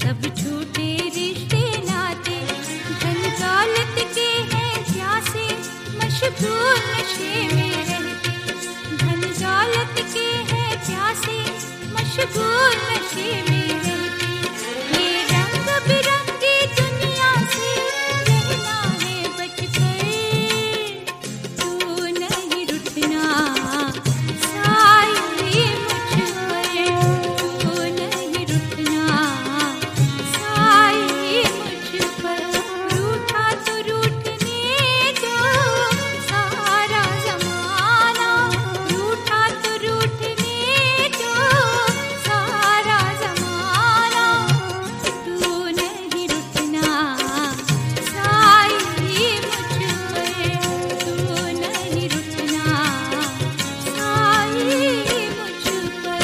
सब झूठे रिश्ते नाते, धन दौलत के हैं प्यासे, मशगूल नशे में रहते। धन दौलत के हैं प्यासे, मशगूल नशे में रहते। ये रंग बिरंगी दुनिया से रहना है बचकर, तू नहीं रुठना साए मुझ पर, तू नहीं रुठना साए मुझ पर। रूठा तो रूठने दो सारा ज़माना, रूठा तो रूठने दो सारा ज़माना, तू नहीं रुठना साए मुझ पर, तू नहीं रुठना साए मुझ पर।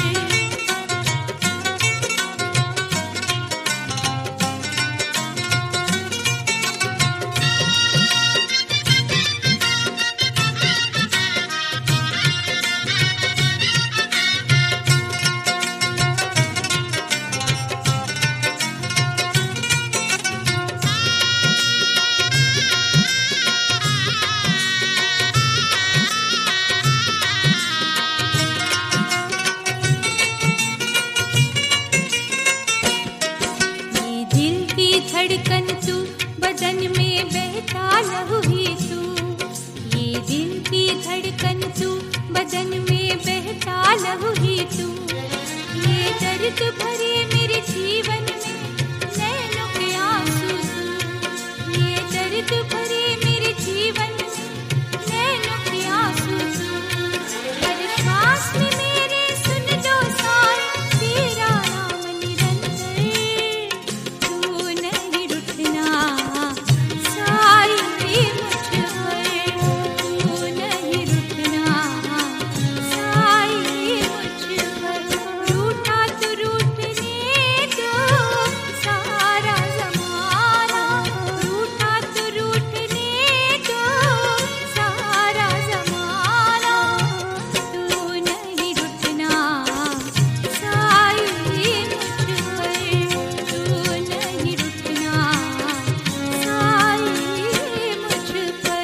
ये दिल की धड़कन तू, बदन में बहता लहू ही तू। ये दिल की धड़कन तू, बदन में बहता लहू ही तू। ये दर्द भरे मेरे जीवन में नैनों के आंसू तू। ये दर्द भरे मेरे जीवन में नैनों के आंसू तू। हर श्वास में मेरे सुन लो साए तेरा नाम निरंतर, तू नहीं रुठना साए मुझ पर, तू नहीं रुठना साए मुझ पर। रूठा तो रूठने दो सारा ज़माना, रूठा तो रूठने दो सारा ज़माना, तू नहीं रुठना साए मुझ पर, तू नहीं रुठना साए मुझ पर।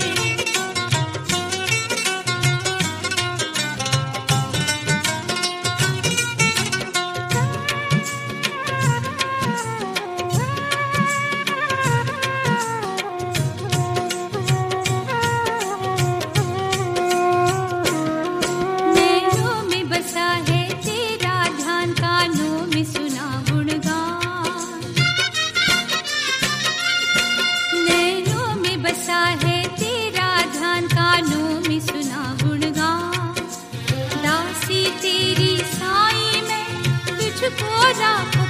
नैनों में बसा है तेरा ध्यान, कानों में सुना गुणगान। नैनों में बसा है तेरा ध्यान, कानों में सुना गुणगान। दासी तेरी साईं मैं तुझको राखूं